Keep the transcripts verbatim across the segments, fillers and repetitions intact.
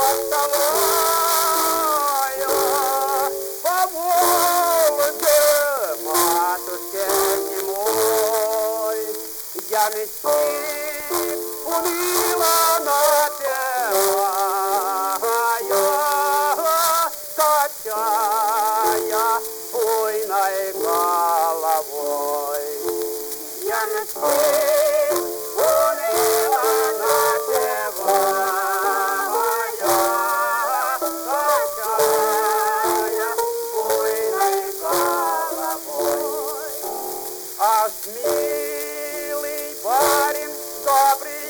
столою по Волге, матушке немой. Я мечты уныло напеваю, качая буйной головой. Я мечты уныло напеваю, качая буйной головой. Ах, милый барин, добрый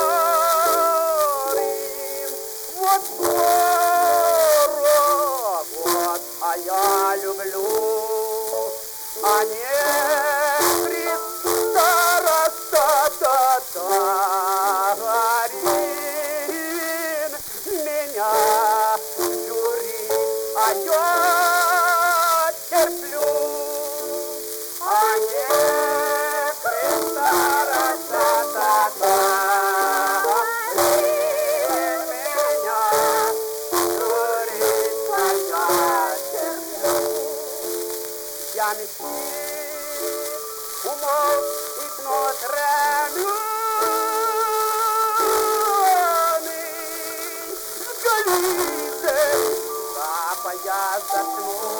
барин, вот скоро год, а я люблю, а не староста-татарин меня журит, а я терплю. Я мечты умолк и смотреный в Галице, лапа я засну.